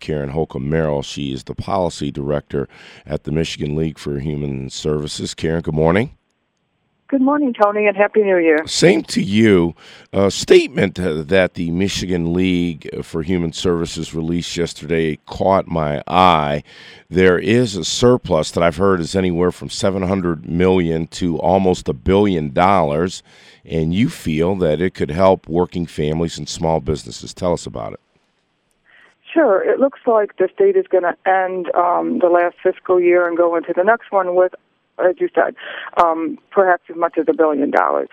Karen Holcomb-Merrill. She is the policy director at the Michigan League for Human Services. Karen, good morning. Good morning, Tony, and Happy New Year. Same to you. A statement that the Michigan League for Human Services released yesterday caught my eye. There is a surplus that I've heard is anywhere from $700 million to almost $1 billion, and you feel that it could help working families and small businesses. Tell us about it. Sure. It looks like the state is going to end the last fiscal year and go into the next one with, as you said, perhaps as much as $1 billion.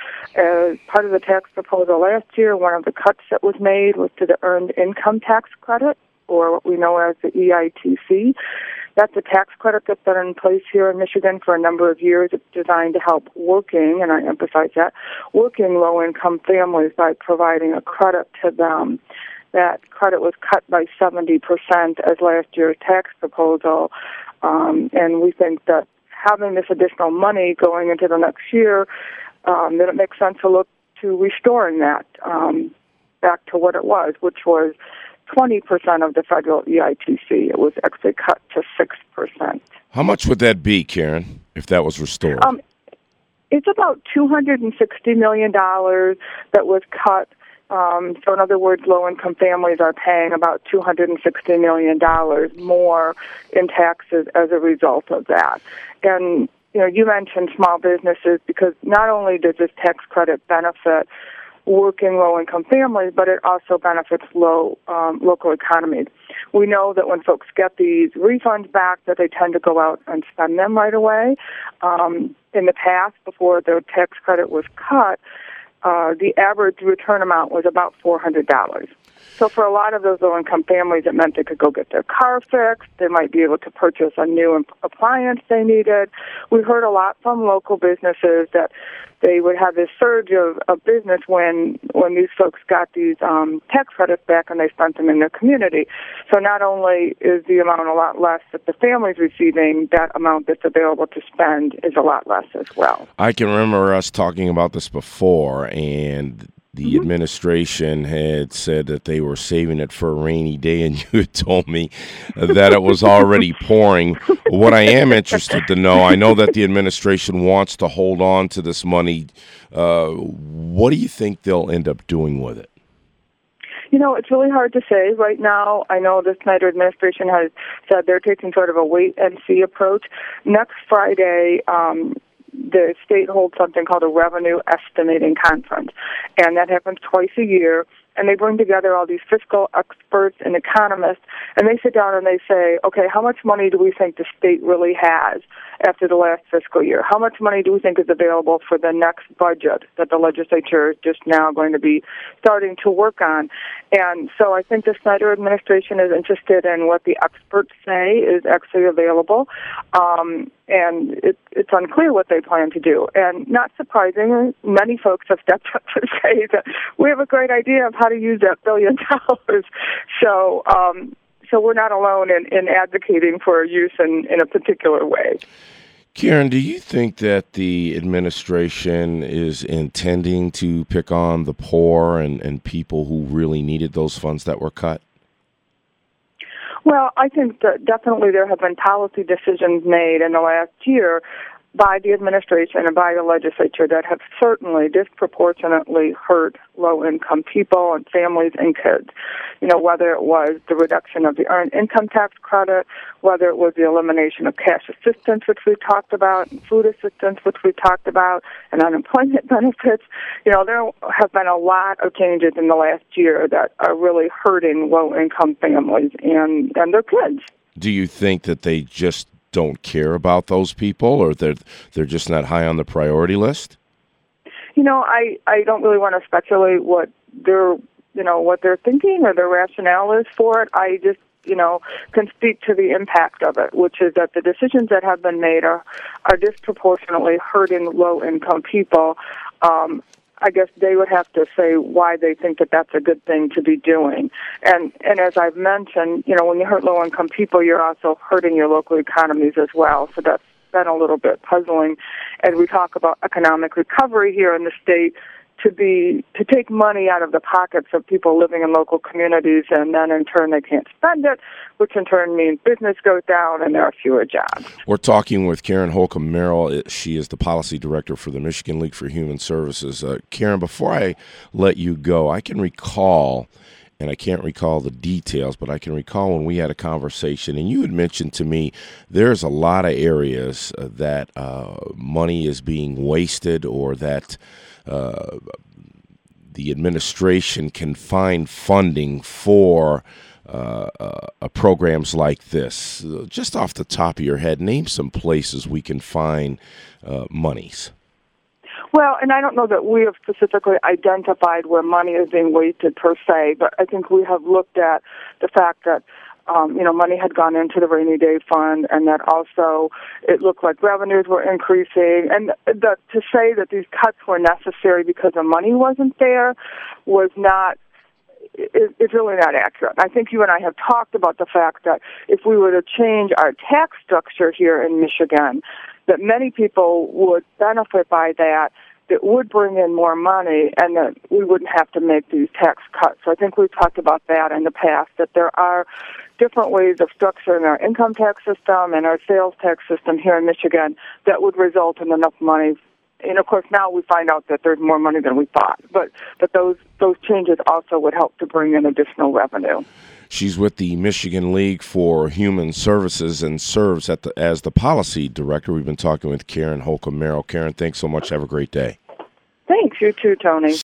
As part of the tax proposal last year, one of the cuts that was made was to the Earned Income Tax Credit, or what we know as the EITC. That's a tax credit that's been in place here in Michigan for a number of years. It's designed to help working, and I emphasize that, working low-income families by providing a credit to them. That credit was cut by 70% as last year's tax proposal, and we think that having this additional money going into the next year, then it makes sense to look to restoring that back to what it was, which was 20% of the federal EITC. It was actually cut to 6%. How much would that be, Karen, if that was restored? It's about $260 million that was cut. So in other words, low-income families are paying about $260 million more in taxes as a result of that. And, you mentioned small businesses because not only does this tax credit benefit working low-income families, but it also benefits local economies. We know that when folks get these refunds back, that they tend to go out and spend them right away. In the past, before the tax credit was cut, the average return amount was about $400. So for a lot of those low-income families, it meant they could go get their car fixed. They might be able to purchase a new appliance they needed. We heard a lot from local businesses that they would have this surge of business when these folks got these tax credits back and they spent them in their community. So not only is the amount a lot less that the family's receiving, that amount that's available to spend is a lot less as well. I can remember us talking about this before, and the administration had said that they were saving it for a rainy day, and you had told me that it was already pouring. What I am interested to know, I know that the administration wants to hold on to this money. What do you think they'll end up doing with it? It's really hard to say right now. I know the Snyder administration has said they're taking sort of a wait-and-see approach. Next Friday, the state holds something called a revenue estimating conference, and that happens twice a year. And they bring together all these fiscal experts and economists, and they sit down and they say, okay, how much money do we think the state really has after the last fiscal year? How much money do we think is available for the next budget that the legislature is just now going to be starting to work on? And so I think the Snyder administration is interested in what the experts say is actually available, and it's unclear what they plan to do. And not surprisingly, many folks have stepped up to say that we have a great idea of how to use that $1 billion. So we're not alone in advocating for use in a particular way. Karen, do you think that the administration is intending to pick on the poor and people who really needed those funds that were cut? Well, I think that definitely there have been policy decisions made in the last year by the administration and by the legislature that have certainly disproportionately hurt low-income people and families and kids. Whether it was the reduction of the Earned Income Tax Credit, whether it was the elimination of cash assistance, which we talked about, and food assistance, which we talked about, and unemployment benefits. There have been a lot of changes in the last year that are really hurting low-income families and their kids. Do you think that they just don't care about those people, or they're just not high on the priority list? I don't really want to speculate what they're thinking or their rationale is for it. I just can speak to the impact of it, which is that the decisions that have been made are disproportionately hurting low-income people. I guess they would have to say why they think that that's a good thing to be doing. And as I've mentioned, when you hurt low-income people, you're also hurting your local economies as well. So that's been a little bit puzzling. As we talk about economic recovery here in the state, to take money out of the pockets of people living in local communities, and then in turn they can't spend it, which in turn means business goes down and there are fewer jobs. We're talking with Karen Holcomb Merrill. She is the policy director for the Michigan League for Human Services. Karen, before I let you go, I can recall, and I can't recall the details, but I can recall when we had a conversation, and you had mentioned to me there's a lot of areas that money is being wasted, or that the administration can find funding for programs like this. Just off the top of your head, name some places we can find monies. Well, and I don't know that we have specifically identified where money is being wasted per se, but I think we have looked at the fact that money had gone into the rainy day fund, and that also it looked like revenues were increasing. And to say that these cuts were necessary because the money wasn't there was not, it's really not accurate. I think you and I have talked about the fact that if we were to change our tax structure here in Michigan, that many people would benefit by that. That would bring in more money, and that we wouldn't have to make these tax cuts. So I think we've talked about that in the past, that there are different ways of structuring our income tax system and our sales tax system here in Michigan that would result in enough money. And of course, now we find out that there's more money than we thought. But those changes also would help to bring in additional revenue. She's with the Michigan League for Human Services and serves as the policy director. We've been talking with Karen Holcomb Merrill. Karen, thanks so much. Have a great day. Thanks. You too, Tony.